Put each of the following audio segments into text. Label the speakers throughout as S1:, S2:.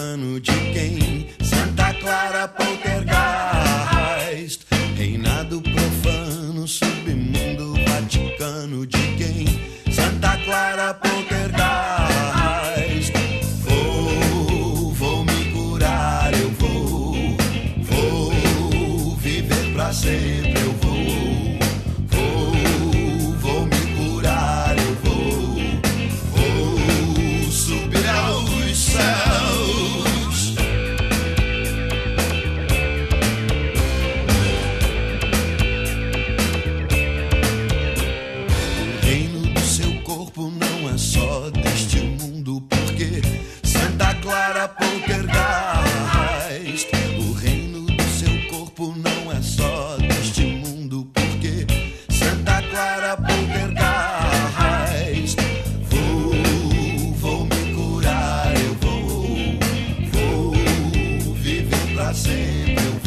S1: Vaticano de quem? Santa Clara Poltergeist. Reinado profano, submundo Vaticano de quem? Santa Clara Poltergeist. Vou me curar, eu vou viver pra sempre, eu vou me curar, eu vou subir aos céus. O reino do seu corpo não é só deste mundo, porque Santa Clara Poltergeist. O reino do seu corpo não é só deste mundo, porque Santa Clara Poltergeist. Vou me curar, eu vou viver pra sempre, eu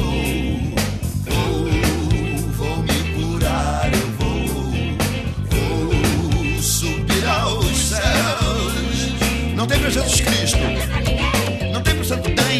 S1: vou me curar, eu vou subir aos céus. Não tem pra Jesus Cristo, não tem pro Santo Deus.